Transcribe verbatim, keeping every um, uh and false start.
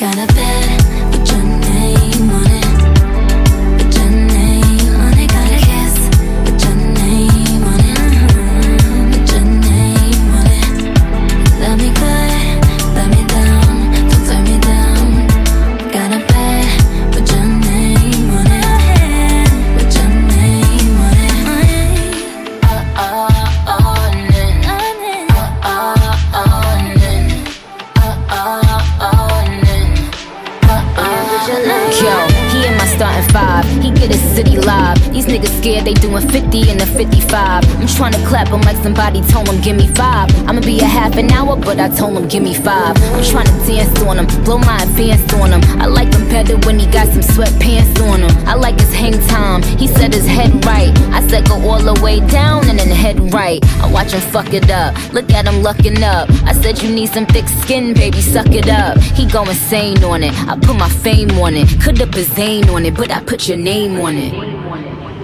Got a bed with your name on it. With your name on it. Got a kiss with your name on it. With your name on it. Love me good, love me down, don't turn me down. Got a bed with your name on it. With your name on it. Oh, oh, oh, nin. Oh, oh, oh, nin. Oh, oh, oh, nin. Oh, oh, Yo, he in my starting five. He get his city live. These niggas scared they doing fifty in the fifty-five. I'm tryna clap him like somebody told him give me five. I'ma be a half an hour, but I told him give me five. I'm tryna dance on him, blow my advance on him. I like him better when he got some sweatpants on him. I like his hang time, he said his head right. I said go all the way down and then head right. I watch him fuck it up, look at him lucking up. I said you need some thick skin, baby, suck it up. He go insane on it, I put my fame on it. Could have put Zane on it, but I put your name on it.